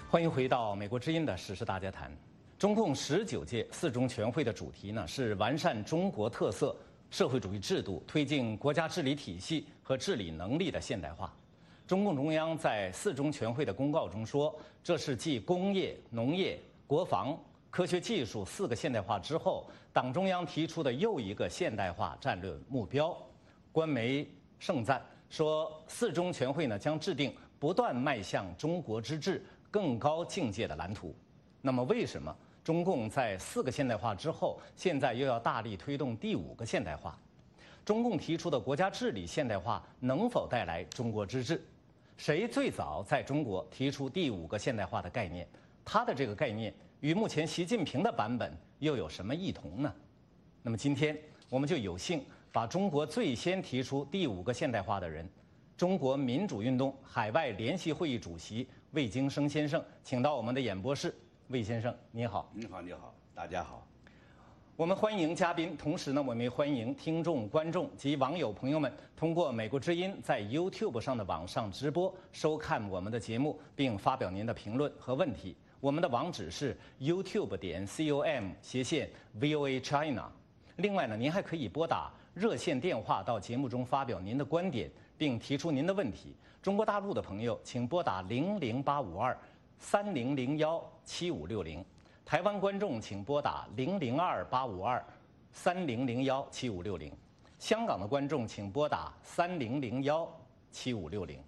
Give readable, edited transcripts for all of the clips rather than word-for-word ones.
欢迎回到美国之音的时事大家谈。中共19届四中全会的主题呢是完善中国特色社会主义制度，推进国家治理体系和治理能力的现代化。中共中央在四中全会的公告中说，这是继工业、农业、国防、科学技术4个现代化之后，党中央提出的又一个现代化战略目标。官媒盛赞说，四中全会呢将制定不断迈向中国之治更高境界的蓝图。那么，为什么中共在4个现代化之后，现在又要大力推动第5个现代化？中共提出的国家治理现代化能否带来中国之治？谁最早在中国提出第5个现代化的概念？他的这个概念与目前习近平的版本又有什么异同呢？那么今天我们就有幸把中国最先提出第5个现代化的人，中国民主运动海外联席会议主席魏京生先生，请到我们的演播室。魏先生，你好。 你好，你好，大家好。 我们欢迎嘉宾，同时呢，我们也欢迎听众、观众及网友朋友们通过美国之音在 YouTube 上的网上直播收看我们的节目，并发表您的评论和问题。我们的网址是 youtube.com/VOA China。另外呢，您还可以拨打热线电话到节目中发表您的观点，并提出您的问题。中国大陆的朋友，请拨打00852-3001-7560。台湾观众请拨打002-852-3001-7560。香港的观众请拨打3001-7560。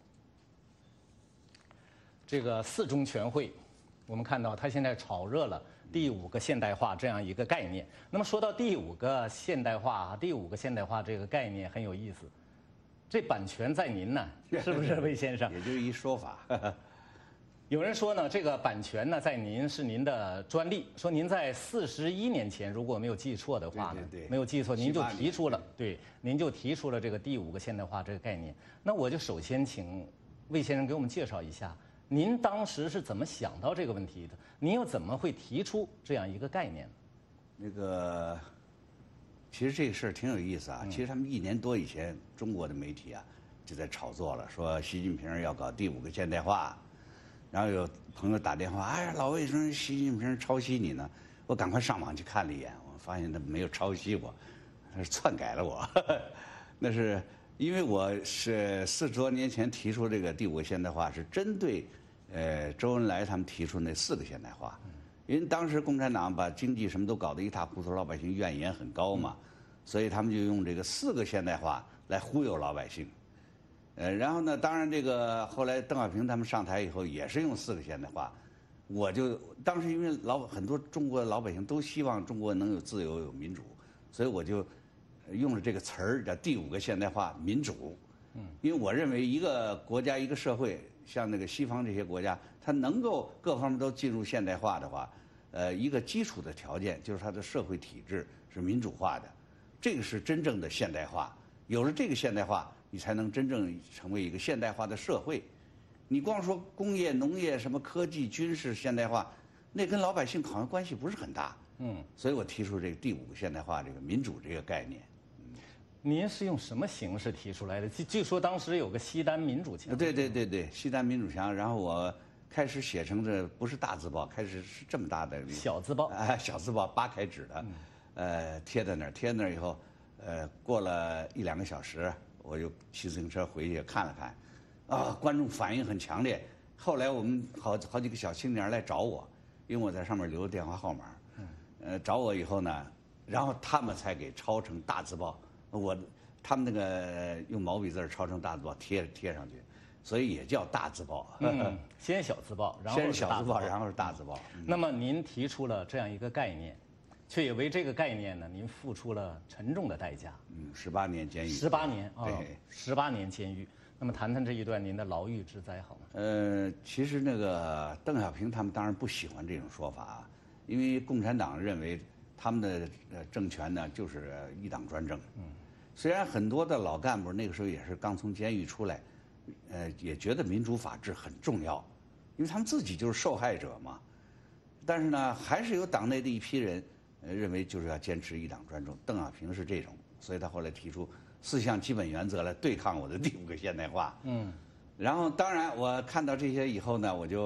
这个四中全会，我们看到它现在炒热了第5个现代化这样一个概念。那么说到第5个现代化，第5个现代化这个概念很有意思，这版权在您呢，是不是魏先生？ 也就一说法。 有人说呢，这个版权呢在您是您的专利，说您在41年前，如果没有记错的话呢， 对， 没有记错，您就提出了，对，您就提出了这个第5个现代化这个概念。那我就首先请魏先生给我们介绍一下，您当时是怎么想到这个问题的？您又怎么会提出这样一个概念？ 那个，其实这个事儿挺有意思啊。其实他们1年多以前，中国的媒体啊就在炒作了，说习近平要搞第5个现代化。然后有朋友打电话，哎呀，老魏说习近平抄袭你呢，我赶快上网去看了一眼，我发现他没有抄袭我，他是篡改了我。那是因为我是40多年前提出这个第5个现代化，是针对周恩来他们提出那4个现代化，因为当时共产党把经济什么都搞得一塌糊涂，老百姓怨言很高嘛，所以他们就用这个4个现代化来忽悠老百姓。然后呢，当然这个后来邓小平他们上台以后也是用4个现代化，我就当时因为很多中国的老百姓都希望中国能有自由有民主，所以我就用了这个词儿叫第5个现代化民主。因为我认为一个国家一个社会，像那个西方这些国家，它能够各方面都进入现代化的话，一个基础的条件就是它的社会体制是民主化的，这个是真正的现代化。有了这个现代化，你才能真正成为一个现代化的社会。你光说工业、农业、什么科技、军事现代化，那跟老百姓好像关系不是很大。所以我提出这个第5个现代化这个民主这个概念。 您是用什么形式提出来的？据说当时有个西单民主墙。 对，西单民主墙。然后我开始写成这不是大字报，开始是这么大的小字报， 小字报8开纸的，贴在那儿，贴在那儿以后。过了1、2个小时，我就骑自行车回去看了看，观众反应很强烈。后来我们好几个小青年来找我，因为我在上面留了电话号码。找我以后呢，然后他们才给抄成大字报。他们那个用毛笔字抄成大字报贴上去，所以也叫大字报。 先小字报，然后先是小字报，然后是大字报。 那么您提出了这样一个概念。却也为这个概念呢，您付出了沉重的代价。 18年监狱。 18年啊，18年监狱。那么谈谈这一段您的牢狱之灾好吗？ 其实那个邓小平他们当然不喜欢这种说法，因为共产党认为他们的政权呢就是一党专政。虽然很多的老干部那个时候也是刚从监狱出来，也觉得民主法治很重要，因为他们自己就是受害者嘛。但是呢，还是有党内的一批人。认为就是要坚持一党专政，邓小平是这种，所以他后来提出4项基本原则来对抗我的第5个现代化。然后当然我看到这些以后呢，我就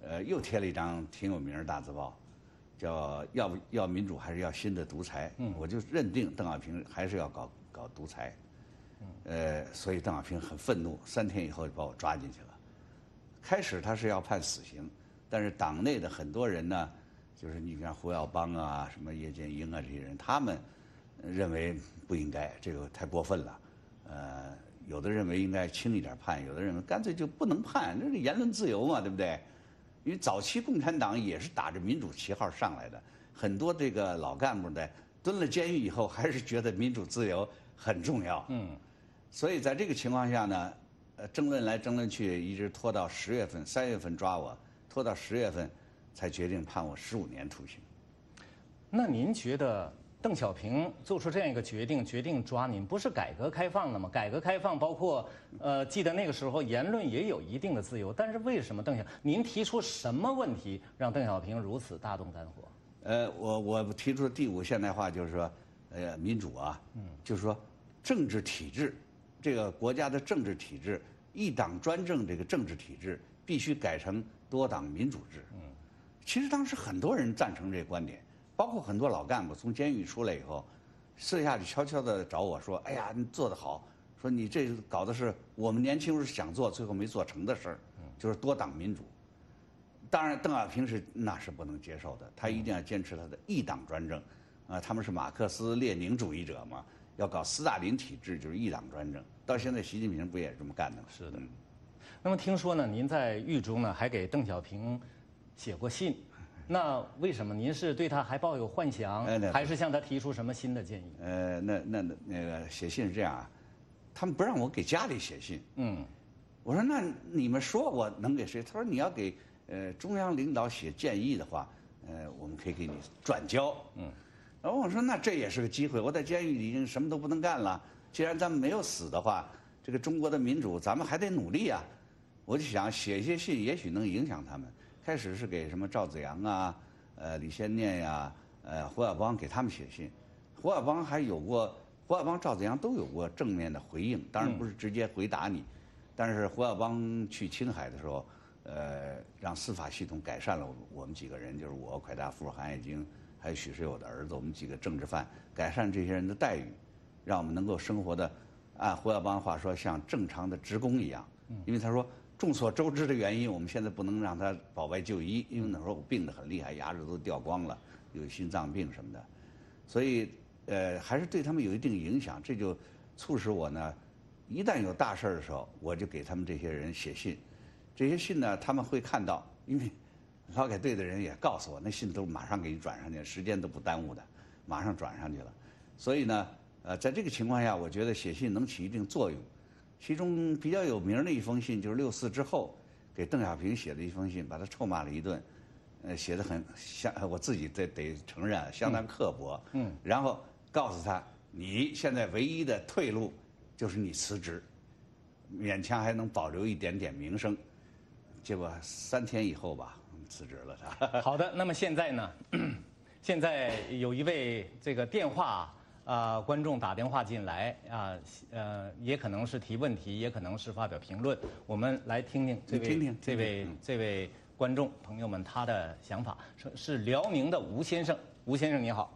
又贴了一张挺有名的大字报，叫要民主还是要新的独裁？我就认定邓小平还是要搞独裁。所以邓小平很愤怒，3天以后就把我抓进去了。开始他是要判死刑，但是党内的很多人呢，就是你像胡耀邦啊、什么叶剑英啊这些人，他们认为不应该，这个太过分了。有的认为应该轻一点判，有的认为干脆就不能判，这是言论自由嘛，对不对？因为早期共产党也是打着民主旗号上来的，很多这个老干部呢蹲了监狱以后，还是觉得民主自由很重要。所以在这个情况下呢，争论来争论去，一直拖到10月份，3月份抓我，拖到10月份才决定判我15年徒刑。 那您觉得邓小平做出这样一个决定抓您，不是改革开放了吗？改革开放包括记得那个时候言论也有一定的自由，但是为什么您提出什么问题让邓小平如此大动肝火？ 我提出的第5现代化就是说，民主啊，就是说政治体制，这个国家的政治体制，一党专政这个政治体制必须改成多党民主制。其实当时很多人赞成这个观点。包括很多老干部从监狱出来以后，私下里悄悄地找我说：“哎呀，你做得好，说你这搞的是我们年轻时候想做最后没做成的事儿，就是多党民主。”当然，邓小平那是不能接受的，他一定要坚持他的一党专政。他们是马克思列宁主义者嘛，要搞斯大林体制，就是一党专政。到现在，习近平不也是这么干的吗？ 是的。那么听说呢，您在狱中呢还给邓小平写过信。那为什么您是对他还抱有幻想，还是向他提出什么新的建议？ 那个写信是这样啊，他们不让我给家里写信。我说那你们说我能给谁？他说你要给中央领导写建议的话，我们可以给你转交。然后我说那这也是个机会，我在监狱里已经什么都不能干了，既然咱们没有死的话，这个中国的民主咱们还得努力啊。我就想写一些信，也许能影响他们。开始是给什么赵紫阳啊、李先念呀、胡耀邦给他们写信，胡耀邦、赵紫阳都有过正面的回应，当然不是直接回答你，但是胡耀邦去青海的时候，让司法系统改善了我们几个人，就是我、蒯大富、韩爱京，还有许世友的儿子，我们几个政治犯，改善这些人的待遇，让我们能够生活的，按胡耀邦话说，像正常的职工一样，因为他说。众所周知的原因，我们现在不能让他保外就医，因为那时候我病得很厉害，牙齿都掉光了，有心脏病什么的，所以还是对他们有一定影响。这就促使我呢，一旦有大事的时候，我就给他们这些人写信。这些信呢，他们会看到，因为劳改队的人也告诉我，那信都马上给你转上去，时间都不耽误的，马上转上去了。所以呢，在这个情况下，我觉得写信能起一定作用。其中比较有名的一封信就是6·4之后给邓小平写的一封信，把他臭骂了一顿，写得很我自己得承认相当刻薄。然后告诉他，你现在唯一的退路就是你辞职，勉强还能保留一点点名声。结果3天以后吧，辞职了他。 好的，那么现在呢？现在有一位这个电话。观众打电话进来也可能是提问题，也可能是发表评论。我们来听听这位观众朋友们他的想法。是辽宁的吴先生，吴先生你好。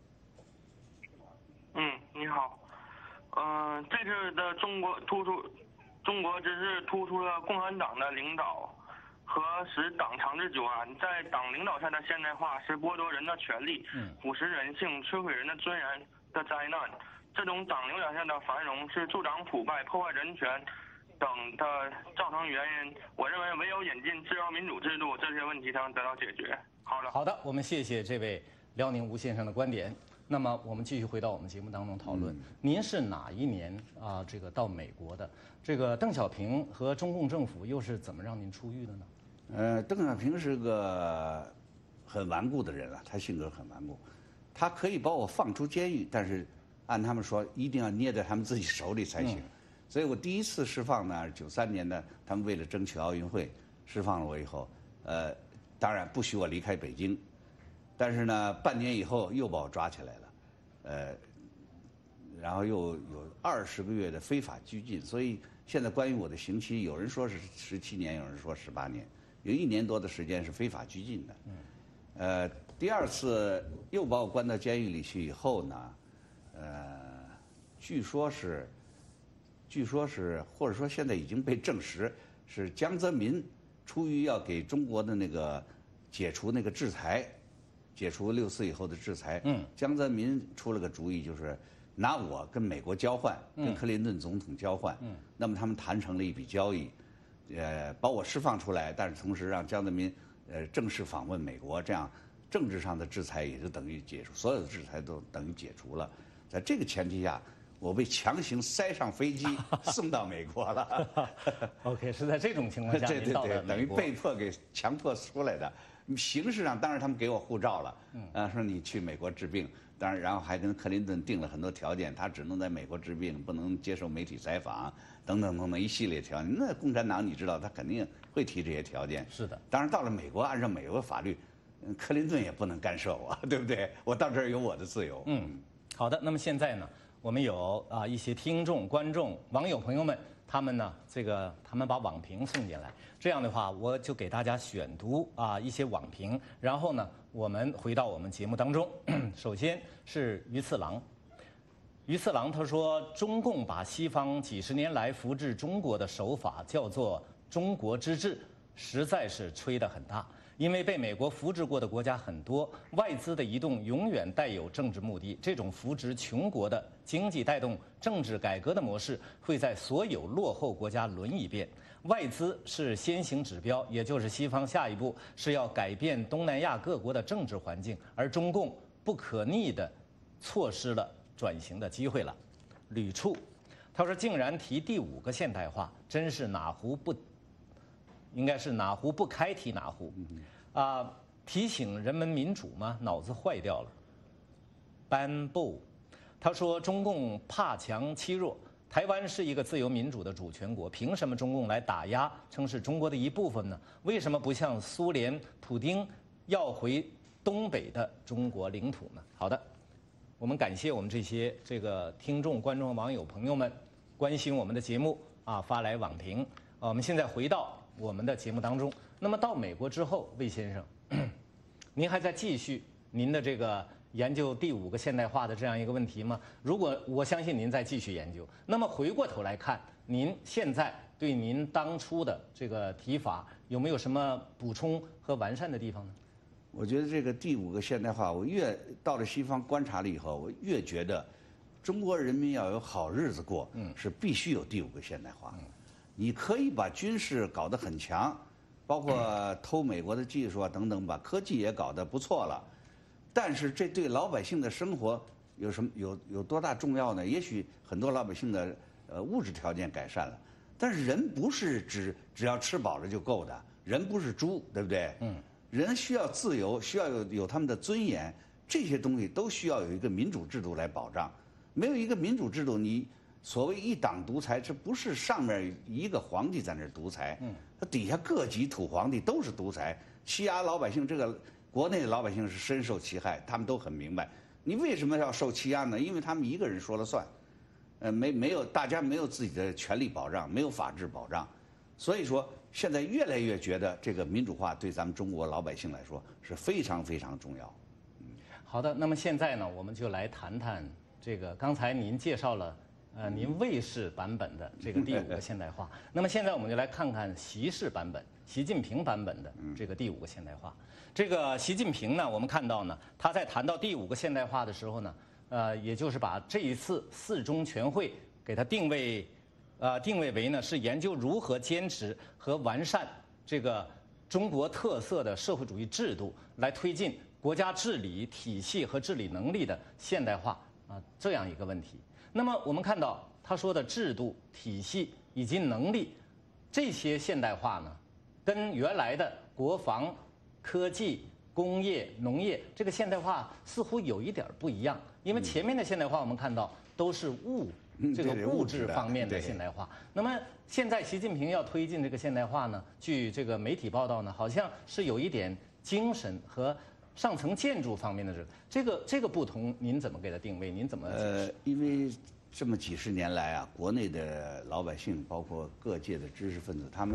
你好。这次的中国只是突出了共产党的领导和使党长治久安，在党领导下的现代化是剥夺人的权利，腐蚀人性，摧毁人的尊严的灾难。这种党领导下的繁荣是助长腐败、破坏人权等的造成原因。我认为唯有引进自由民主制度，这些问题才能得到解决。好的，我们谢谢这位辽宁吴先生的观点。那么我们继续回到我们节目当中讨论。您是哪一年这个到美国的？这个邓小平和中共政府又是怎么让您出狱的呢？ 邓小平是个很顽固的人啊，他性格很顽固。他可以把我放出监狱，但是按他们说，一定要捏在他们自己手里才行。所以我第一次释放呢，93年的，他们为了争取奥运会，释放了我以后，当然不许我离开北京，但是呢，半年以后又把我抓起来了，然后又有20个月的非法拘禁，所以现在关于我的刑期，有人说是17年，有人说18年， 有1年多的时间是非法拘禁的。第2次又把我关到监狱里去以后呢，据说是，或者说现在已经被证实，是江泽民出于要给中国的那个解除那个制裁，解除6·4以后的制裁，江泽民出了个主意，就是拿我跟美国交换，跟克林顿总统交换，那么他们谈成了一笔交易，把我释放出来，但是同时让江泽民正式访问美国，这样政治上的制裁也就等于解除，所有的制裁都等于解除了。在这个前提下，我被强行塞上飞机送到美国了。 OK， 是在这种情况下对您到了美国， 等于被迫给强迫出来的。形式上当然他们给我护照了，说你去美国治病，当然然后还跟克林顿定了很多条件，他只能在美国治病，不能接受媒体采访，等等等等一系列条件。那共产党你知道，他肯定会提这些条件。 是的。 当然到了美国，按照美国法律，克林顿也不能干涉我，对不对？我到这儿有我的自由。 好的。那么现在呢，我们有一些听众、观众、网友朋友们，他们呢，他们把网评送进来。这样的话，我就给大家选读一些网评，然后呢，我们回到我们节目当中。首先是于次郎，于次郎他说，中共把西方几10年来扶植中国的手法叫做中国之治，实在是吹得很大。因为被美国扶植过的国家很多，外资的移动永远带有政治目的。这种扶植穷国的经济带动政治改革的模式，会在所有落后国家轮一遍。外资是先行指标，也就是西方下一步是要改变东南亚各国的政治环境，而中共不可逆地错失了转型的机会了。吕处，他说竟然提第5个现代化，真是应该是哪壶不开提哪壶，提醒人们民主吗？脑子坏掉了。班布，他说中共怕强欺弱，台湾是一个自由民主的主权国，凭什么中共来打压，称是中国的一部分呢？为什么不像苏联普丁要回东北的中国领土呢？好的，我们感谢我们这些听众、观众、网友朋友们关心我们的节目发来网评。我们现在回到我们的节目当中。那么到美国之后，魏先生，您还在继续您的研究第5个现代化的这样一个问题吗？如果我相信您在继续研究，那么回过头来看，您现在对您当初的这个提法有没有什么补充和完善的地方呢？ 我觉得这个第5个现代化，我越到了西方观察了以后，我越觉得中国人民要有好日子过，是必须有第5个现代化。你可以把军事搞得很强，包括偷美国的技术等等，把科技也搞得不错了，但是这对老百姓的生活有多大重要呢？也许很多老百姓的物质条件改善了，但是人不是只要吃饱了就够的，人不是猪，对不对？人需要自由，需要有他们的尊严，这些东西都需要有一个民主制度来保障。没有一个民主制度，你所谓一党独裁，这不是上面一个皇帝在那儿独裁，他底下各级土皇帝都是独裁，欺压老百姓。这个国内的老百姓是深受其害，他们都很明白。你为什么要受欺压呢？因为他们一个人说了算，大家没有自己的权利保障，没有法治保障，所以说现在越来越觉得这个民主化对咱们中国老百姓来说是非常非常重要。 好的，那么现在呢，我们就来谈谈刚才您介绍了。您魏氏版本的第5个现代化，那么现在我们就来看看习氏版本，习近平版本的第5个现代化。习近平呢，我们看到呢，他在谈到第5个现代化的时候呢，也就是把这一次4中全会给它定位为呢是研究如何坚持和完善中国特色的社会主义制度，来推进国家治理体系和治理能力的现代化这样一个问题。那么我们看到他说的制度、体系以及能力，这些现代化呢，跟原来的国防、科技、工业、农业这个现代化似乎有一点不一样。因为前面的现代化我们看到都是物质方面的现代化。那么现在习近平要推进这个现代化呢，据媒体报道呢，好像是有一点精神和上层建筑方面的这个不同，您怎么给它定位？您怎么？ 因为这么几十年来国内的老百姓，包括各界的知识分子，他们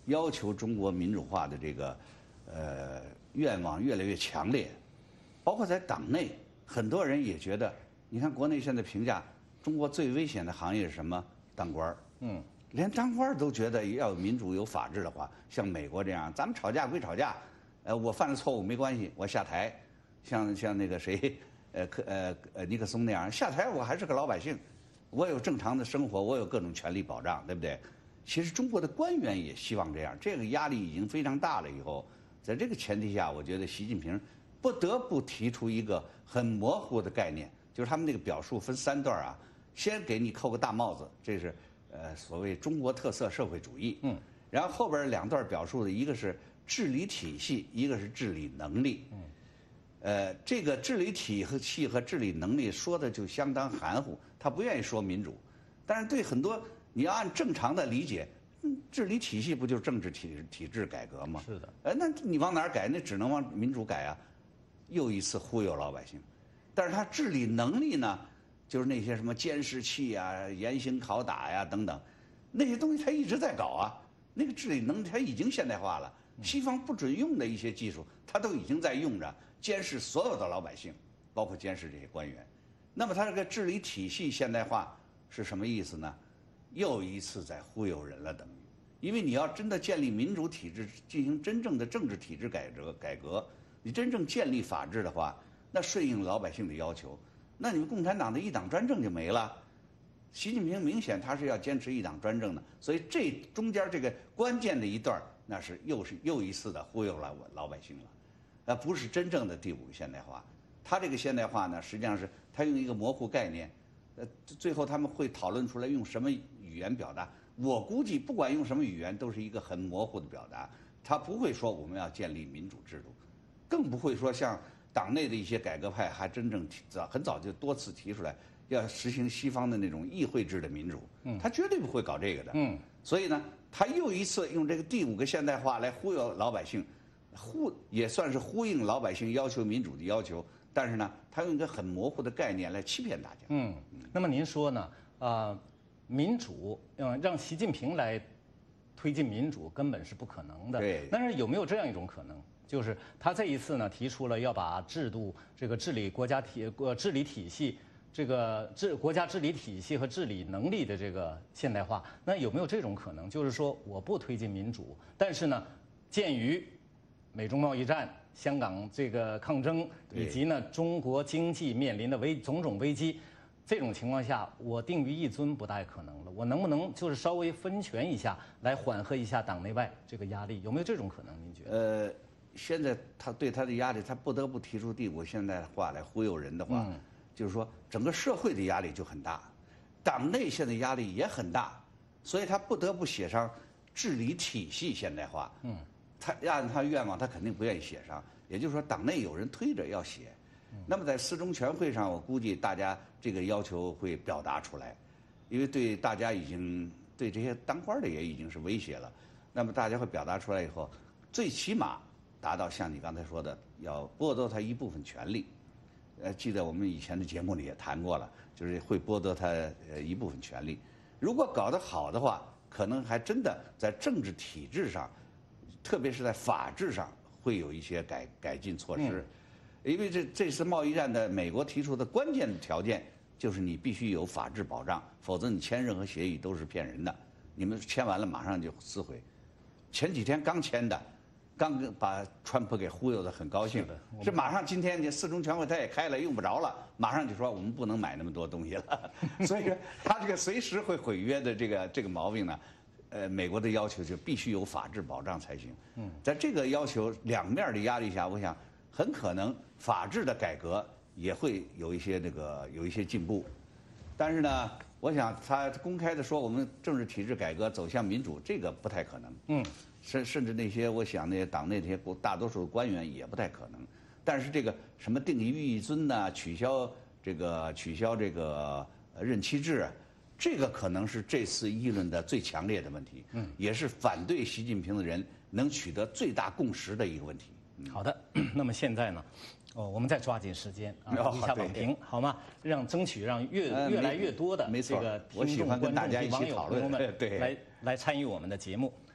要求中国民主化的这个愿望越来越强烈，包括在党内，很多人也觉得，你看国内现在评价中国最危险的行业是什么？当官儿。连当官儿都觉得要有民主、有法治的话，像美国这样，咱们吵架归吵架，我犯了错误没关系，我下台。像那个谁，尼克松那样下台，我还是个老百姓，我有正常的生活，我有各种权利保障，对不对？其实中国的官员也希望这样，这个压力已经非常大了。以后，在这个前提下，我觉得习近平不得不提出一个很模糊的概念，就是他们那个表述分3段啊，先给你扣个大帽子，这是所谓中国特色社会主义，然后后边2段表述的一个是治理体系，一个是治理能力，这个治理体系和治理能力说的就相当含糊，他不愿意说民主，但是对很多你要按正常的理解，治理体系不就是政治体制改革吗？ 是的。 那你往哪儿改？那只能往民主改啊！又一次忽悠老百姓。但是他治理能力呢，就是那些什么监视器啊、严刑拷打呀等等，那些东西他一直在搞啊。那个治理能力他已经现代化了，西方不准用的一些技术，他都已经在用着监视所有的老百姓，包括监视这些官员。那么他这个治理体系现代化是什么意思呢？又一次在忽悠人了，等于，因为你要真的建立民主体制，进行真正的政治体制改革，你真正建立法治的话，那顺应老百姓的要求，那你们共产党的一党专政就没了。习近平明显他是要坚持一党专政的，所以这中间这个关键的一段，那是又一次的忽悠了老百姓了，不是真正的第5个现代化。他这个现代化呢，实际上是他用一个模糊概念，最后他们会讨论出来用什么语言表达。我估计不管用什么语言，都是一个很模糊的表达。他不会说我们要建立民主制度，更不会说像党内的一些改革派还真正很早就多次提出来要实行西方的那种议会制的民主。他绝对不会搞这个的。所以呢，他又一次用这个第5个现代化来忽悠老百姓，也算是呼应老百姓要求民主的要求。但是呢，他用一个很模糊的概念来欺骗大家。 那么您说呢？民主，让习近平来推进民主根本是不可能的。 对。 但是有没有这样一种可能，就是他这一次呢提出了要把制度、这个治理治理体系、这个国家治理体系和治理能力的这个现代化？那有没有这种可能，就是说我不推进民主，但是呢，鉴于美中贸易战、香港这个抗争，以及呢中国经济面临的种种危机，这种情况下，我定于一尊不太可能了。我能不能就是稍微分权一下，来缓和一下党内外这个压力？有没有这种可能？您觉得？ 现在他对他的压力，他不得不提出第5现代化来忽悠人的话，就是说整个社会的压力就很大，党内现在压力也很大，所以他不得不写上治理体系现代化。他按他愿望，他肯定不愿意写上。也就是说，党内有人推着要写。那么在4中全会上，我估计大家这个要求会表达出来，因为对大家已经对这些当官的也已经是威胁了。那么大家会表达出来以后，最起码达到像你刚才说的，要剥夺他一部分权利。记得我们以前的节目里也谈过了，就是会剥夺他一部分权利。如果搞得好的话，可能还真的在政治体制上，特别是在法治上会有一些改进措施。因为这次贸易战的美国提出的关键条件就是你必须有法治保障，否则你签任何协议都是骗人的。你们签完了马上就撕毁。前几天刚签的，刚把川普给忽悠得很高兴，是马上今天4中全会他也开了，用不着了，马上就说我们不能买那么多东西了。所以说他这个随时会毁约的这个毛病呢，美国的要求就必须有法治保障才行。在这个要求两面的压力下，我想很可能法治的改革也会有一些进步。但是呢，我想他公开的说我们政治体制改革走向民主，这个不太可能。甚至那些我想那些党内这些大多数官员也不太可能。但是这个什么定于一尊呐，取消这个任期制啊，这个可能是这次议论的最强烈的问题，也是反对习近平的人能取得最大共识的一个问题。 好的，那么现在呢，我们再抓紧时间读一下网评，好吗？争取让越来越多的这个听众、观众、网友朋友们来参与我们的节目。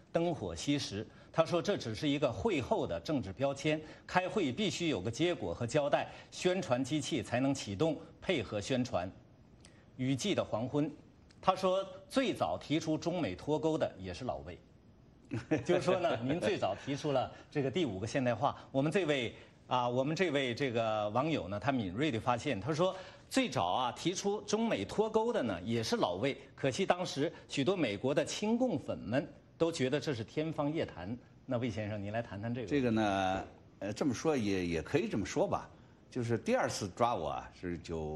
灯火熄时。他说这只是一个会后的政治标签，开会必须有个结果和交代，宣传机器才能启动，配合宣传。雨季的黄昏，他说最早提出中美脱钩的也是老魏。就是说呢，您最早提出了这个第5个现代化。我们这位这个网友呢，他敏锐地发现，他说最早提出中美脱钩的呢也是老魏，可惜当时许多美国的亲共粉们都觉得这是天方夜谭。那魏先生，您来谈谈这个。 这个呢，这么说也可以这么说吧，就是第2次抓我是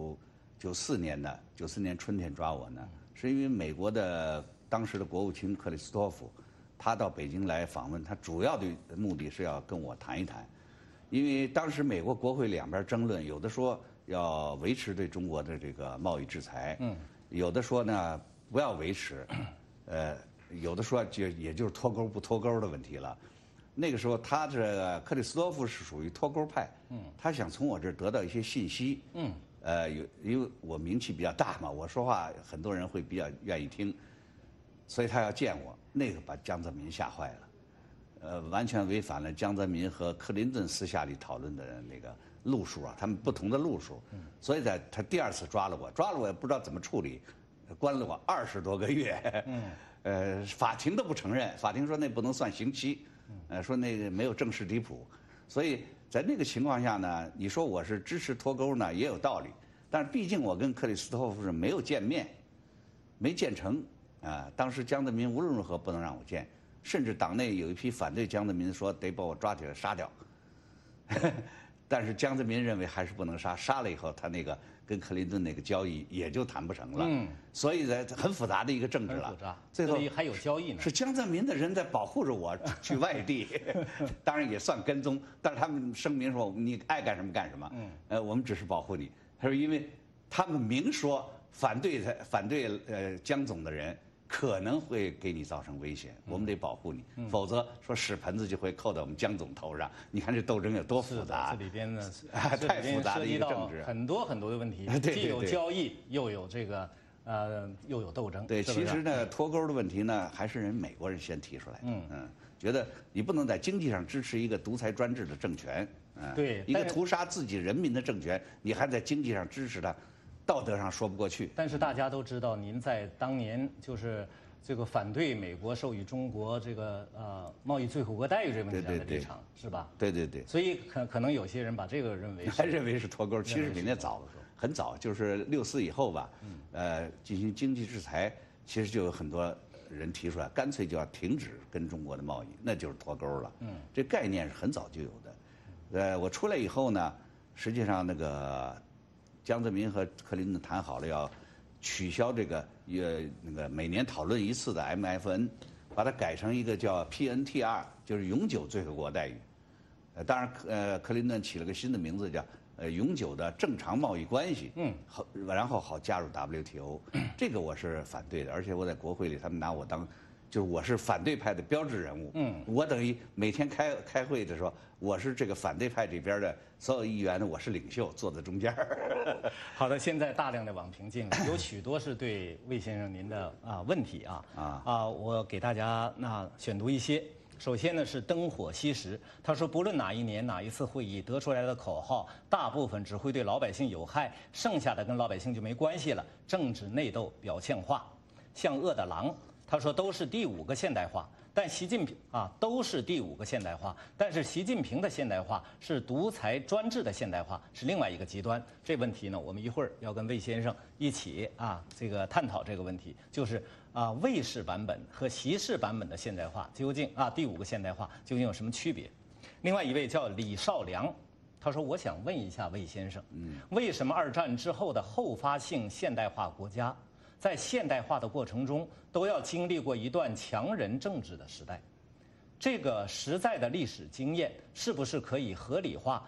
94年春天抓我呢，是因为美国的当时的国务卿克里斯托弗。他到北京来访问，他主要的目的是要跟我谈一谈，因为当时美国国会两边争论，有的说要维持对中国的这个贸易制裁，有的说呢不要维持，有的说也就是脱钩不脱钩的问题了。那个时候他这个克里斯托弗是属于脱钩派，他想从我这儿得到一些信息，因为我名气比较大嘛，我说话很多人会比较愿意听。所以他要见我，那个把江泽民吓坏了，完全违反了江泽民和克林顿私下里讨论的那个路数他们不同的路数。所以在他第2次抓了我也不知道怎么处理，关了我20多个月。法庭都不承认，法庭说那不能算刑期，说那个没有正式离谱。所以在那个情况下呢，你说我是支持脱钩呢，也有道理。但是毕竟我跟克里斯托弗是没有见面，没见成。当时江泽民无论如何不能让我见，甚至党内有一批反对江泽民说得把我抓起来杀掉。但是江泽民认为还是不能杀，杀了以后他那个跟克林顿那个交易也就谈不成了。所以很复杂的一个政治了。 很复杂， 最后还有交易呢。 是江泽民的人在保护着我去外地，当然也算跟踪，但是他们声明说你爱干什么干什么。我们只是保护你。他说因为他们明说反对江总的人。可能会给你造成危险，我们得保护你，否则说屎盆子就会扣到我们江总头上。你看这斗争有多复杂？ 这里边呢， 太复杂的一个政治， 很多的问题，既有交易，又有这个又有斗争。 对，其实呢，脱钩的问题呢，还是美国人先提出来的。觉得你不能在经济上支持一个独裁专制的政权， 对， 一个屠杀自己人民的政权，你还在经济上支持他。道德上说不过去， 但是大家都知道，您在当年就是这个反对美国授予中国这个贸易最惠国待遇这问题上的立场，是吧？ 对。 所以可能有些人把这个还认为是脱钩，其实比那早，很早，就是64以后吧，进行经济制裁，其实就有很多人提出来，干脆就要停止跟中国的贸易，那就是脱钩了。这概念是很早就有的。我出来以后呢，实际上那个。江泽民和克林顿谈好了，要取消这个那个每年讨论1次的 MFN， 把它改成一个叫 PNTR， 就是永久最惠国待遇。当然，克林顿起了个新的名字叫永久的正常贸易关系。然后好加入 WTO， 这个我是反对的，而且我在国会里他们拿我当。就是我是反对派的标志人物，我等于每天开会的时候，我是这个反对派这边的所有议员呢，我是领袖，坐在中间。 好的，现在大量的网评进来，有许多是对魏先生您的问题我给大家选读一些。首先呢是灯火熄时，他说不论哪一年哪一次会议得出来的口号，大部分只会对老百姓有害，剩下的跟老百姓就没关系了，政治内斗表象化，像饿的狼。他说都是第5个现代化，但习近平都是第5个现代化，但是习近平的现代化是独裁专制的现代化，是另外一个极端。这问题呢，我们一会儿要跟魏先生一起这个探讨这个问题，就是魏式版本和习式版本的现代化究竟第5个现代化究竟有什么区别？另外一位叫李少良，他说我想问一下魏先生，为什么2战之后的后发性现代化国家？在现代化的过程中，都要经历过一段强人政治的时代，这个实在的历史经验是不是可以合理化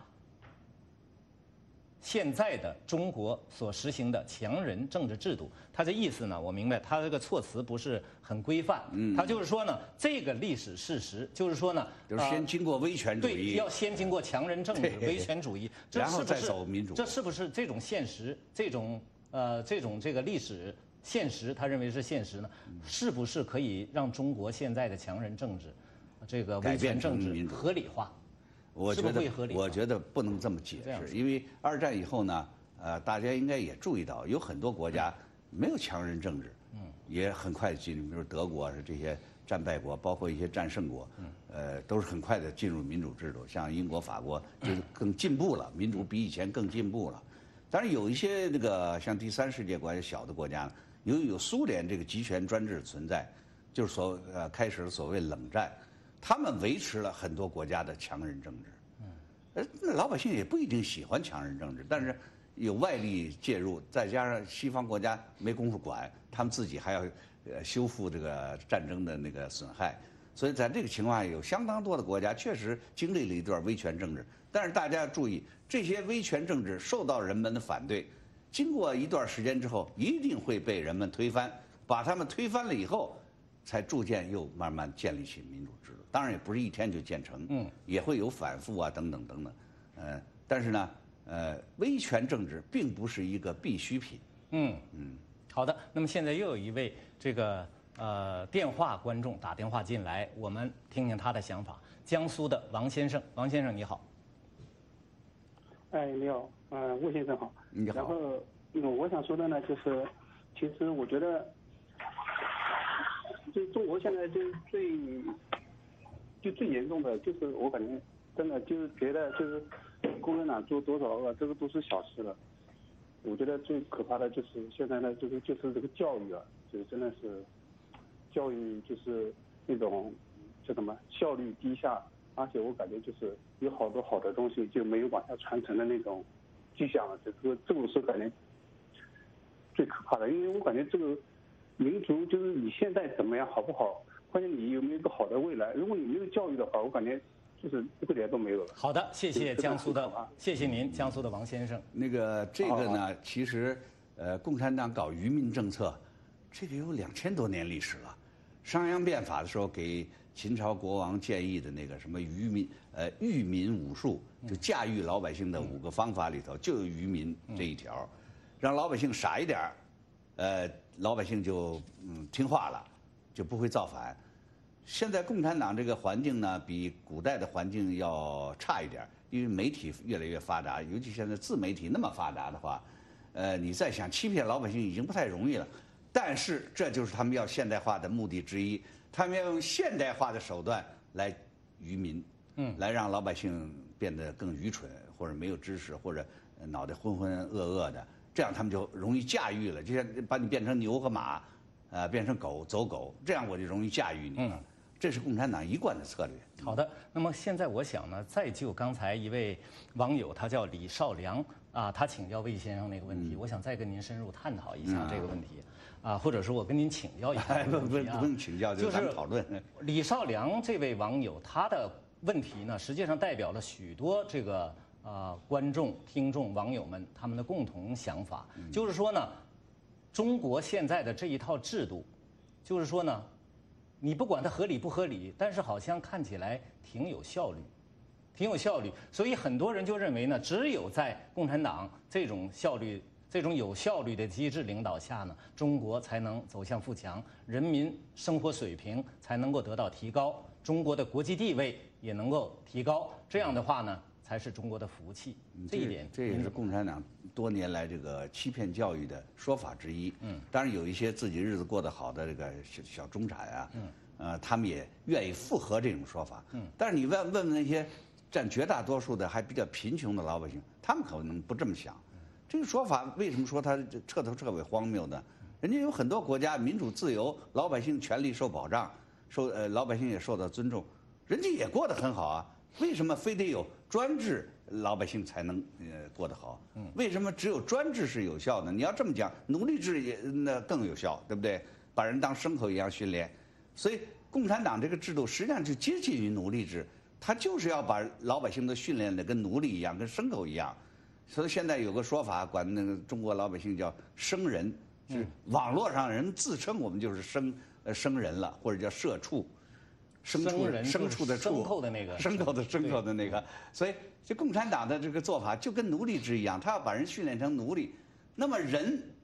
现在的中国所实行的强人政治制度？他的意思呢，我明白，他这个措辞不是很规范。他就是说呢，这个历史事实就是说呢， 就是先经过威权主义， 对，要先经过强人政治、威权主义， 然后再走民主。 这是不是这种现实，这种历史现实，他认为是现实呢，是不是可以让中国现在的强人政治，这个威权政治合理化？ 我觉得不能这么解释，因为二战以后呢，大家应该也注意到，有很多国家没有强人政治，也很快进入，比如德国是这些战败国，包括一些战胜国，都是很快的进入民主制度，像英国、法国就是更进步了，民主比以前更进步了。当然有一些那个像第三世界国家小的国家呢，有苏联这个集权专制存在，就是开始了所谓冷战。他们维持了很多国家的强人政治，那老百姓也不一定喜欢强人政治，但是有外力介入，再加上西方国家没工夫管，他们自己还要修复这个战争的那个损害，所以在这个情况下，有相当多的国家确实经历了一段威权政治。但是大家要注意，这些威权政治受到人们的反对，经过一段时间之后，一定会被人们推翻，把他们推翻了以后，才逐渐又慢慢建立起民主制度。当然也不是一天就建成，也会有反复啊，等等等等，但是呢，威权政治并不是一个必需品。 好的，那么现在又有一位这个电话观众打电话进来，我们听听他的想法。江苏的王先生，王先生你好。 哎，你好，魏先生好。 你好。 然后，我想说的呢，就是，其实我觉得，就中国现在最严重的，就是我感觉真的就是觉得就是共产党做多少个，这个都是小事了。我觉得最可怕的就是现在呢，就是这个教育啊，就是真的是教育就是那种叫什么效率低下，而且我感觉就是有好多好的东西就没有往下传承的那种迹象了。这种是感觉最可怕的，因为我感觉这个民族就是你现在怎么样好不好，关键你有没有一个好的未来。如果你没有教育的话，我感觉就是一个点都没有了。 好的，谢谢江苏的，谢谢您，江苏的王先生。 这个呢，其实共产党搞愚民政策，这个有2000多年历史了。商鞅变法的时候，给秦朝国王建议的那个什么育民武术，就驾驭老百姓的5个方法里头，就有愚民这一条，让老百姓傻一点老百姓就听话了，就不会造反。现在共产党这个环境呢，比古代的环境要差一点，因为媒体越来越发达，尤其现在自媒体那么发达的话，你再想欺骗老百姓已经不太容易了。但是这就是他们要现代化的目的之一，他们要用现代化的手段来愚民，来让老百姓变得更愚蠢，或者没有知识，或者脑袋浑浑噩噩的，这样他们就容易驾驭了，就像把你变成牛和马，变成走狗，这样我就容易驾驭你了。这是共产党一贯的策略。 好的，那么现在我想呢，再就刚才一位网友，他叫李少良啊，他请教魏先生那个问题，我想再跟您深入探讨一下这个问题啊，或者说我跟您请教一下这个问题啊。 不用请教，就是咱们讨论。 李少良这位网友他的问题呢，实际上代表了许多这个观众、听众、网友们他们的共同想法，就是说呢，中国现在的这一套制度，就是说呢，你不管它合理不合理，但是好像看起来挺有效率，挺有效率。所以很多人就认为呢，只有在共产党这种有效率的机制领导下呢，中国才能走向富强，人民生活水平才能够得到提高，中国的国际地位也能够提高。这样的话呢，才是中国的福气。这一点， 这也是共产党多年来这个欺骗教育的说法之一。当然有一些自己日子过得好的这个小中产啊，他们也愿意附和这种说法。但是你问问那些占绝大多数的还比较贫穷的老百姓，他们可能不这么想。这个说法为什么说它彻头彻尾荒谬呢？人家有很多国家民主自由，老百姓权利受保障，老百姓也受到尊重，人家也过得很好啊。为什么非得有专制，老百姓才能过得好？为什么只有专制是有效的？你要这么讲，奴隶制也那更有效，对不对？把人当牲口一样训练，所以共产党这个制度实际上就接近于奴隶制，它就是要把老百姓都训练的跟奴隶一样，跟牲口一样。所以现在有个说法，管那个中国老百姓叫牲人，是网络上人自称我们就是牲人了，或者叫社畜。牲畜的畜， 牲口的那个， 牲口的那个，所以这共产党的这个做法就跟奴隶制一样，他要把人训练成奴隶。那么人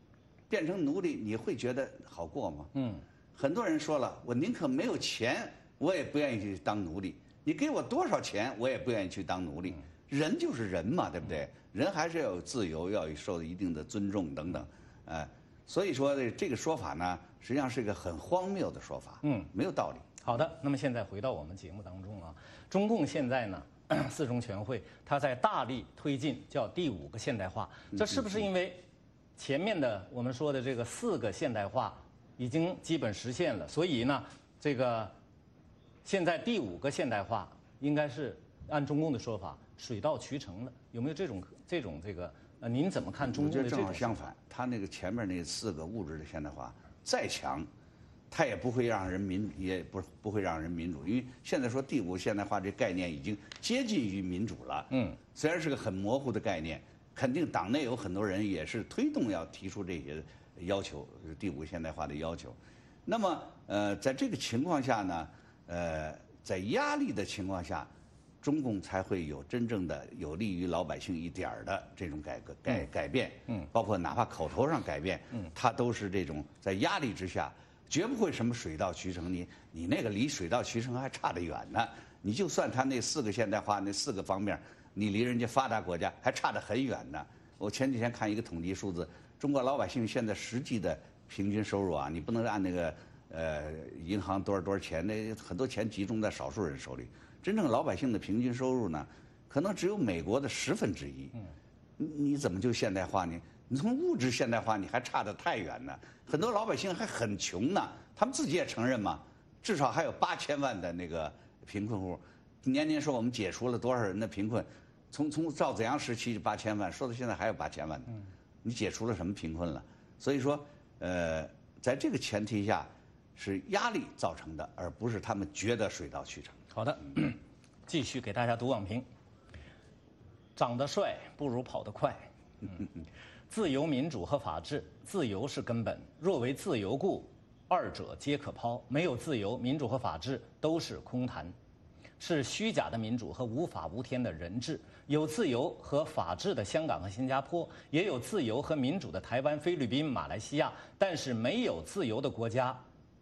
变成奴隶，你会觉得好过吗？很多人说了，我宁可没有钱，我也不愿意去当奴隶。你给我多少钱，我也不愿意去当奴隶。人就是人嘛，对不对？人还是要有自由，要受一定的尊重等等，所以说这个说法呢，实际上是一个很荒谬的说法，没有道理。 好的，那么现在回到我们节目当中啊，中共现在呢，四中全会它在大力推进叫第5个现代化，这是不是因为前面的我们说的这个4个现代化已经基本实现了，所以呢，这个现在第5个现代化应该是按中共的说法水到渠成了，有没有这种这个？您怎么看中共的这种？ 我觉得正好相反，他那个前面那4个物质的现代化再强，他也不会让人不会让人民主，因为现在说第5现代化这概念已经接近于民主了。虽然是个很模糊的概念，肯定党内有很多人也是推动要提出这些要求，第5现代化的要求。那么在这个情况下呢，在压力的情况下，中共才会有真正的有利于老百姓一点儿的这种改变，包括哪怕口头上改变，它都是这种在压力之下，绝不会什么水到渠成。你那个离水到渠成还差得远呢。你就算他那4个现代化那4个方面，你离人家发达国家还差得很远呢。我前几天看一个统计数字，中国老百姓现在实际的平均收入啊，你不能按那个银行多少钱，那很多钱集中在少数人手里。真正老百姓的平均收入呢，可能只有美国的1/10。你怎么就现代化呢？你从物质现代化你还差得太远呢。很多老百姓还很穷呢，他们自己也承认嘛，至少还有8000万的那个贫困户。年年说我们解除了多少人的贫困，从赵子阳时期8000万，说到现在还有8000万呢。你解除了什么贫困了？所以说，在这个前提下，是压力造成的，而不是他们觉得水到渠成。 好的，继续给大家读网评。长得帅不如跑得快。自由民主和法治，自由是根本。若为自由故，二者皆可抛。没有自由，民主和法治都是空谈，是虚假的民主和无法无天的人治。有自由和法治的香港和新加坡，也有自由和民主的台湾、菲律宾、马来西亚，但是没有自由的国家，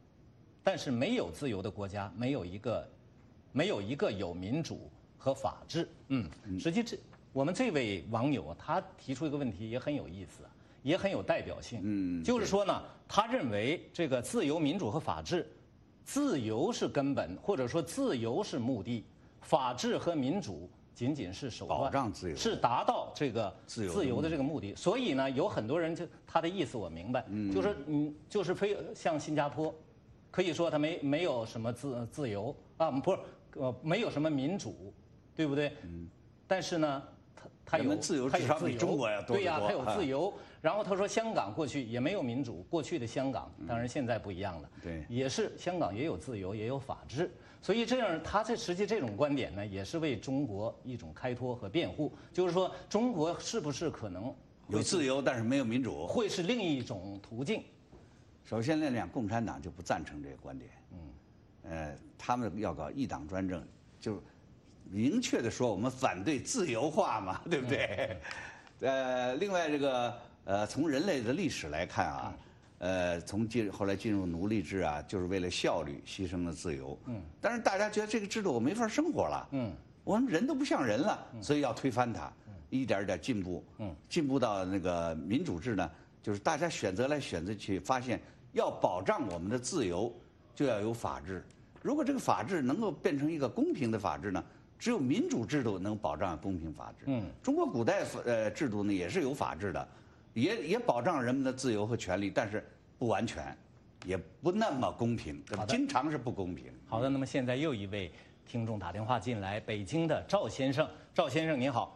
没有一个有民主和法治。实际我们这位网友他提出一个问题也很有意思，也很有代表性。就是说呢，他认为这个自由、民主和法治，自由是根本，或者说自由是目的，法治和民主仅仅是手段， 保障自由， 是达到这个自由的这个目的。所以呢，有很多人他的意思我明白，就是就是非像新加坡，可以说他没有什么自由啊，不是没有什么民主，对不对？但是呢，他有自由，至少比中国要多得多。 对呀，他有自由。然后他说，香港过去也没有民主，过去的香港当然现在不一样了， 对， 也是香港也有自由，也有法治。所以这样，他实际这种观点呢，也是为中国一种开脱和辩护。就是说，中国是不是可能有自由，但是没有民主， 会是另一种途径？ 首先来讲，共产党就不赞成这个观点。他们要搞一党专政，就明确的说我们反对自由化嘛，对不对？另外这个从人类的历史来看啊，后来进入奴隶制啊，就是为了效率牺牲了自由。但是大家觉得这个制度我没法生活了。我们人都不像人了，所以要推翻它，一点一点进步。进步到那个民主制呢，就是大家选择来选择去，发现要保障我们的自由，就要有法治。如果这个法治能够变成一个公平的法治呢，只有民主制度能保障公平法治。中国古代制度呢也是有法治的，也保障人们的自由和权利，但是不完全，也不那么公平，经常是不公平。 好的，那么现在又一位听众打电话进来，北京的赵先生，赵先生您好。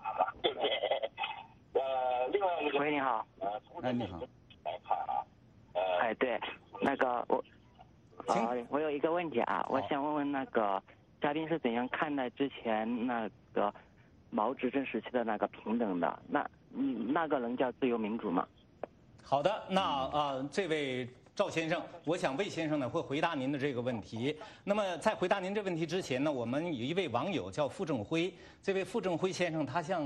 另外一个，喂，你好。 你好。 哎，对，那个我有一个问题啊，我想问问那个嘉宾是怎样看待之前那个毛执政时期的那个平等的？那个能叫自由民主吗？ 好的，那这位赵先生，我想魏先生呢会回答您的这个问题。那么在回答您这问题之前呢，我们有一位网友叫傅正辉，这位傅正辉先生他向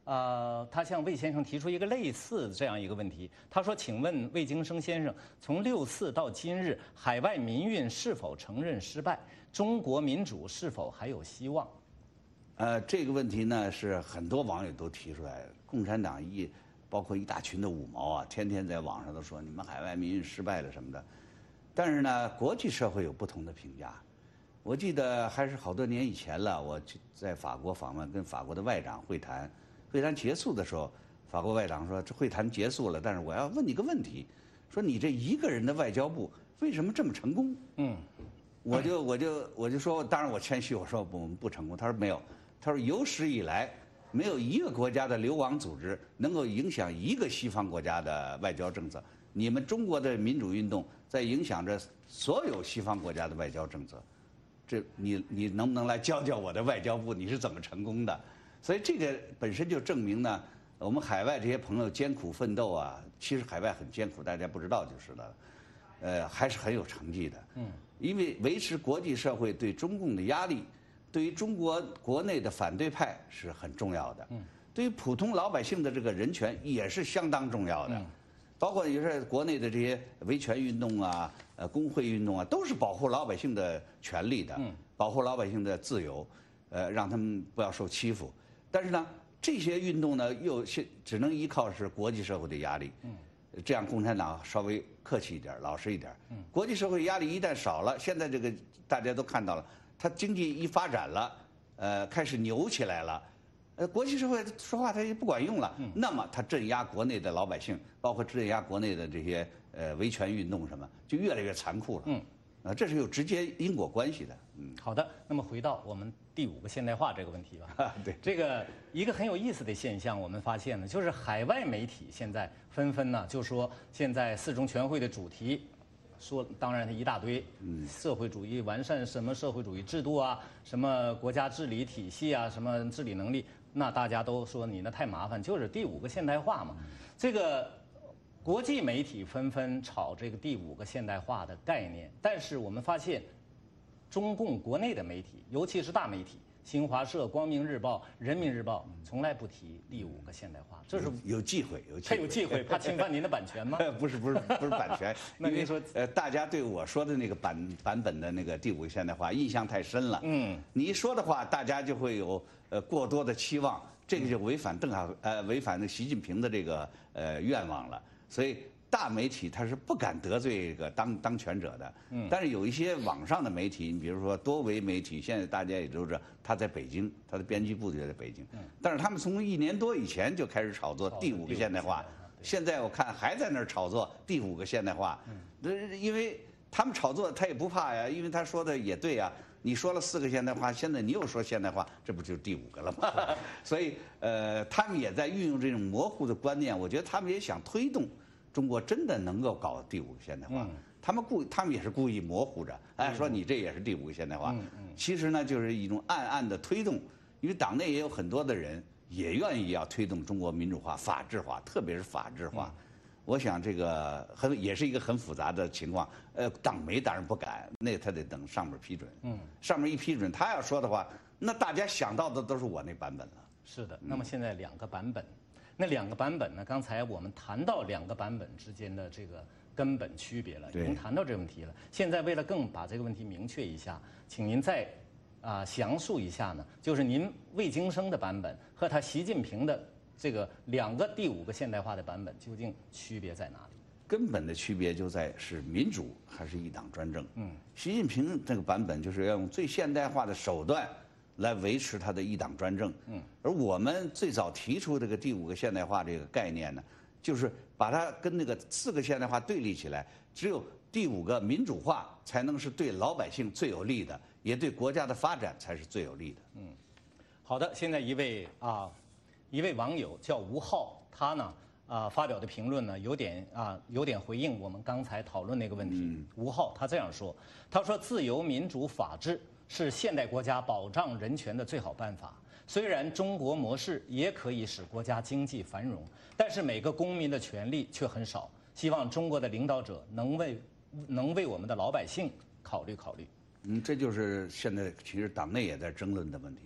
他向魏先生提出一个类似这样一个问题，他说：“请问魏京生先生，从6·4到今日，海外民运是否承认失败？中国民主是否还有希望？” 这个问题呢是很多网友都提出来的。共产党包括一大群的五毛啊，天天在网上都说你们海外民运失败了什么的。但是呢，国际社会有不同的评价。我记得还是好多年以前了，我在法国访问，跟法国的外长会谈。会谈结束的时候，法国外长说：“这会谈结束了，但是我要问你个问题，说你这一个人的外交部为什么这么成功？”我就说，当然我谦虚，我说我们不成功。他说没有，他说有史以来没有一个国家的流亡组织能够影响一个西方国家的外交政策。你们中国的民主运动在影响着所有西方国家的外交政策。这你能不能来教教我的外交部你是怎么成功的？所以这个本身就证明呢，我们海外这些朋友艰苦奋斗啊，其实海外很艰苦，大家不知道就是了，还是很有成绩的。因为维持国际社会对中共的压力，对于中国国内的反对派是很重要的。对于普通老百姓的这个人权也是相当重要的。包括也是国内的这些维权运动啊、工会运动啊，都是保护老百姓的权利的，保护老百姓的自由，让他们不要受欺负。但是呢，这些运动呢，又只能依靠是国际社会的压力。这样共产党稍微客气一点、老实一点。国际社会压力一旦少了，现在这个大家都看到了，它经济一发展了，开始牛起来了。国际社会说话它也不管用了，那么它镇压国内的老百姓，包括镇压国内的这些维权运动什么，就越来越残酷了。这是有直接因果关系的。 好的，那么回到我们第5个现代化这个问题吧。 对， 这个一个很有意思的现象，我们发现呢，就是海外媒体现在纷纷呢就说，现在4中全会的主题。说当然一大堆，社会主义完善什么社会主义制度啊，什么国家治理体系啊，什么治理能力，那大家都说你那太麻烦，就是第5个现代化嘛。这个国际媒体纷纷炒这个第5个现代化的概念，但是我们发现，中共国内的媒体，尤其是大媒体。新华社、光明日报、人民日报从来不提第5个现代化，这是有忌讳， 他有忌讳，怕侵犯您的版权吗？ 不是版权， 那您说， 大家对我说的那个版本的那个第5个现代化印象太深了。你一说的话，大家就会有过多的期望，这个就违反违反那习近平的这个愿望了，所以。大媒体他是不敢得罪这个当权者的，但是有一些网上的媒体，你比如说多维媒体，现在大家也都知道，他在北京，他的编辑部就在北京，但是他们从1年多以前就开始炒作第5个现代化，现在我看还在那儿炒作第5个现代化，因为他们炒作他也不怕呀，因为他说的也对呀，你说了4个现代化，现在你又说现代化，这不就是第5个了吗？所以他们也在运用这种模糊的观念，我觉得他们也想推动。中国真的能够搞第5个现代化，他们也是故意模糊着，说你这也是第5个现代化。其实呢，就是一种暗暗的推动，因为党内也有很多的人也愿意要推动中国民主化、法治化，特别是法治化。我想这个也是一个很复杂的情况。党媒当然不敢，那他得等上面批准。上面一批准，他要说的话，那大家想到的都是我那版本了。 是的，那么现在2个版本。那2个版本呢？刚才我们谈到2个版本之间的这个根本区别了，已经谈到这个问题了。现在为了更把这个问题明确一下，请您再详述一下呢，就是您魏京生的版本和他习近平的这个2个第5个现代化的版本究竟区别在哪里？ 根本的区别就在是民主还是一党专政。习近平这个版本就是要用最现代化的手段。来维持它的一党专政，而我们最早提出这个第5个现代化这个概念呢，就是把它跟那个4个现代化对立起来，只有第5个民主化才能是对老百姓最有利的，也对国家的发展才是最有利的。 好的，现在一位网友叫吴浩，他呢发表的评论呢有点回应我们刚才讨论那个问题。吴浩他这样说，他说自由民主法治。是现代国家保障人权的最好办法。虽然中国模式也可以使国家经济繁荣，但是每个公民的权利却很少。希望中国的领导者能为我们的老百姓考虑考虑。 这就是现在其实党内也在争论的问题了。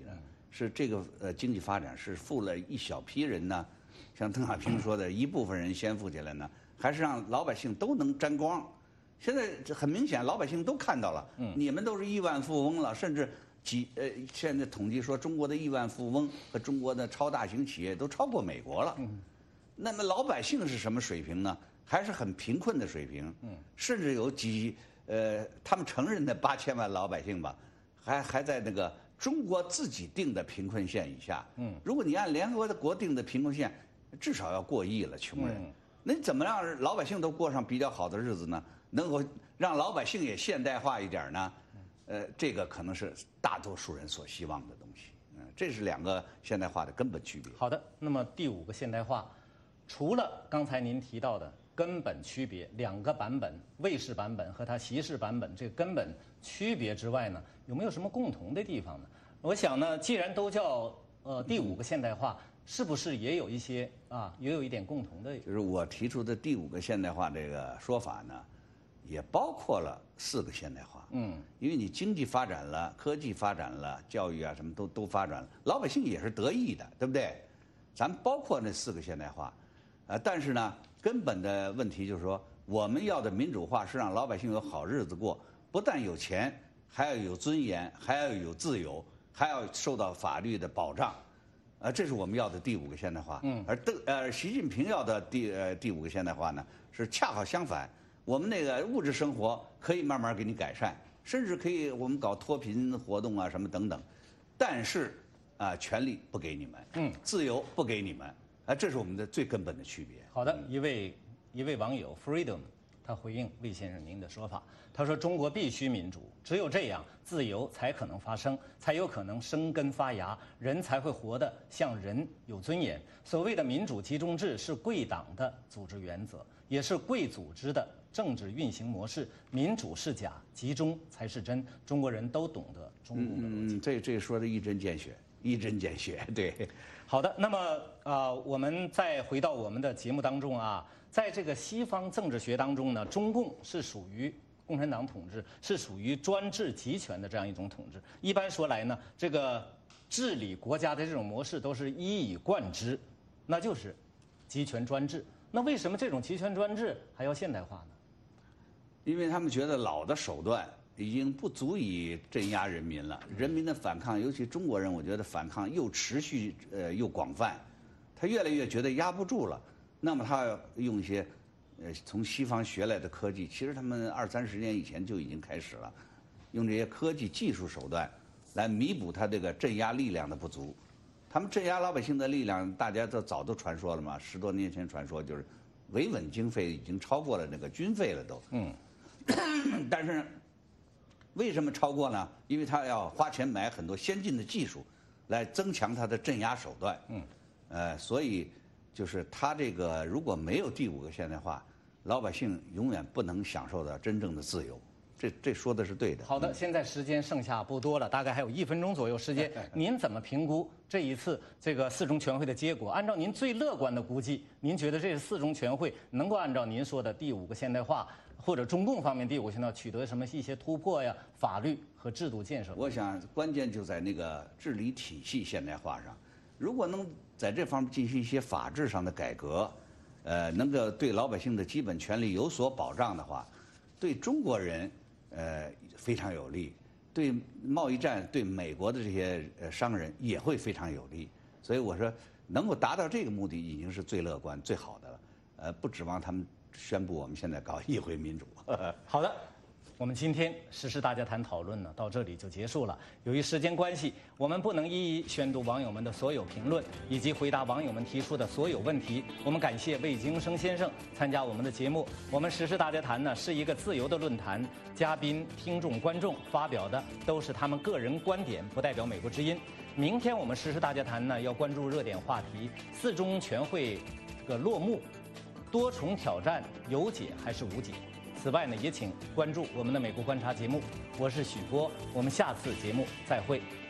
是这个经济发展是富了一小批人呢，像邓小平说的，一部分人先富起来呢，还是让老百姓都能沾光？现在这很明显，老百姓都看到了，你们都是亿万富翁了，甚至现在统计说中国的亿万富翁和中国的超大型企业都超过美国了。那么老百姓是什么水平呢？还是很贫困的水平。甚至有他们承认的8000万老百姓吧，还在那个中国自己定的贫困线以下。如果你按联合国定的贫困线，至少要过亿了，穷人。那你怎么让老百姓都过上比较好的日子呢？能够让老百姓也现代化一点呢？这个可能是大多数人所希望的东西。这是2个现代化的根本区别。 好的，那么第5个现代化，除了刚才您提到的根本区别，2个版本，卫士版本和它习式版本这个根本区别之外呢，有没有什么共同的地方呢？我想呢，既然都叫第5个现代化，是不是也有一些也有一点共同的？ 就是我提出的第5个现代化这个说法呢，也包括了4个现代化。因为你经济发展了，科技发展了，教育啊什么都发展了，老百姓也是得益的，对不对？咱们包括那4个现代化，但是呢，根本的问题就是说，我们要的民主化是让老百姓有好日子过，不但有钱，还要有尊严，还要有自由，还要受到法律的保障。这是我们要的第5个现代化。而习近平要的第5个现代化呢，是恰好相反。我们那个物质生活可以慢慢给你改善，甚至可以我们搞脱贫活动啊什么等等，但是权利不给你们，自由不给你们，这是我们的最根本的区别。 好的，一位网友 Freedom， 他回应魏先生您的说法，他说中国必须民主，只有这样，自由才可能发生，才有可能生根发芽，人才会活得像人有尊严。所谓的民主集中制是贵党的组织原则，也是贵组织的政治运行模式，民主是假，集中才是真。中国人都懂得中共的逻辑。 这说的一针见血，一针见血。对， 好的，那么我们再回到我们的节目当中在这个西方政治学当中呢，中共是属于共产党统治，是属于专制集权的这样一种统治。一般说来呢，这个治理国家的这种模式都是一以贯之，那就是集权专制。那为什么这种集权专制还要现代化呢？ 因为他们觉得老的手段已经不足以镇压人民了，人民的反抗，尤其中国人，我觉得反抗又持续又广泛，他越来越觉得压不住了。那么他要用一些从西方学来的科技，其实他们20-30年以前就已经开始了，用这些科技技术手段来弥补他这个镇压力量的不足。他们镇压老百姓的力量，大家早都传说了嘛，10多年前传说就是维稳经费已经超过了那个军费了都。但是为什么超过呢？因为他要花钱买很多先进的技术，来增强他的镇压手段。所以就是他这个如果没有第5个现代化，老百姓永远不能享受到真正的自由。这说的是对的。 好的，现在时间剩下不多了，大概还有1分钟左右时间。您怎么评估这一次这个4中全会的结果？按照您最乐观的估计，您觉得这4中全会能够按照您说的第5个现代化，或者中共方面第5个现代化取得什么一些突破呀？法律和制度建设？ 我想关键就在那个治理体系现代化上。如果能在这方面进行一些法治上的改革，能够对老百姓的基本权利有所保障的话，对中国人非常有利，对贸易战对美国的这些商人也会非常有利。所以我说，能够达到这个目的已经是最乐观、最好的了。不指望他们宣布我们现在搞议会民主。 好的。我们今天时事大家谈讨论呢，到这里就结束了。由于时间关系，我们不能一一宣读网友们的所有评论，以及回答网友们提出的所有问题。我们感谢魏京生先生参加我们的节目。我们时事大家谈呢是一个自由的论坛，嘉宾、听众、观众发表的都是他们个人观点，不代表美国之音。明天我们时事大家谈呢要关注热点话题：4中全会这个落幕，多重挑战有解还是无解？此外呢，也请关注我们的美国观察节目。我是许波，我们下次节目再会。